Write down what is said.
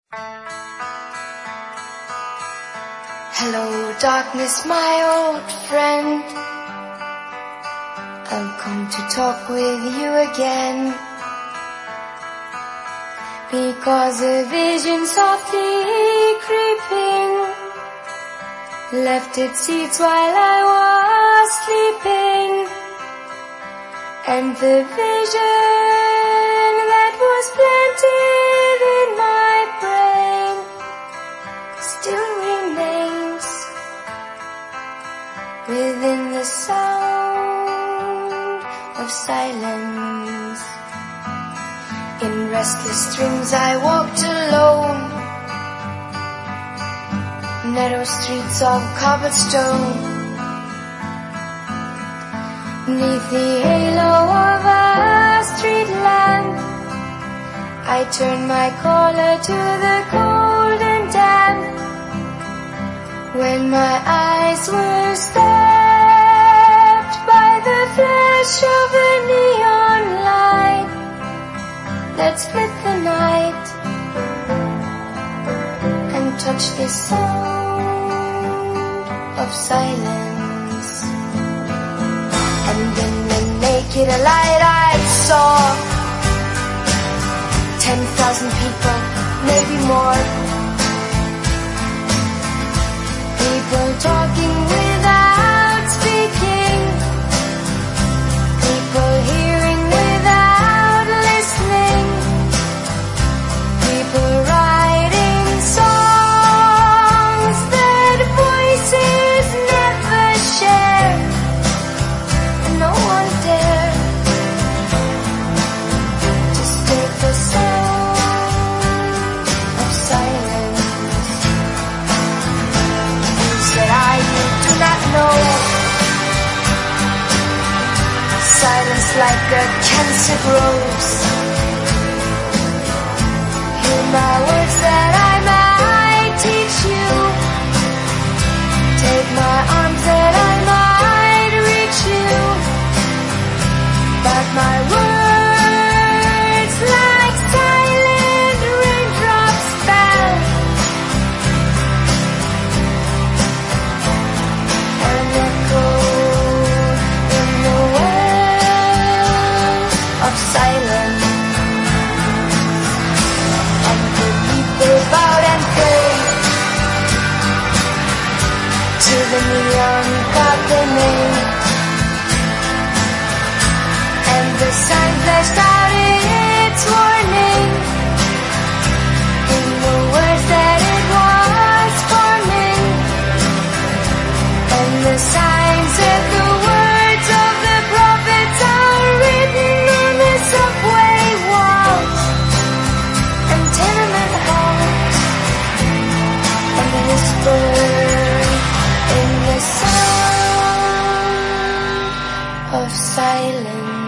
Hello, darkness, my old friend. I've come to talk with you again, because a vision softly creeping left its seeds while I was sleeping, and the vision that was planted in my brain still remains within the sound of silence. In restless dreams I walked alone, narrow streets of cobblestone. Neath the halo of a street lamp, I turned my collar to the cold and damp. When my eyes were stabbed by the flash of a neon light that split the night and touched the sound of silence. And in the naked light I saw 10,000 people, maybe more, people talking without speaking, people hearing without listening, people writing songs that voices never share, and no one dared to state the sound of silence. You said, you do not know silence like a cancer grows. Hear my words that I might teach you, take my arms that I might reach you, but my words like silent raindrops fell and echoed in the wells of silence. And the people bowed and prayed to the neon god they made, and the sign flashed out its warning in the words that it was forming. And the sign said the words of the prophets are written on the subway walls and tenement halls, and whispered in the sound of silence.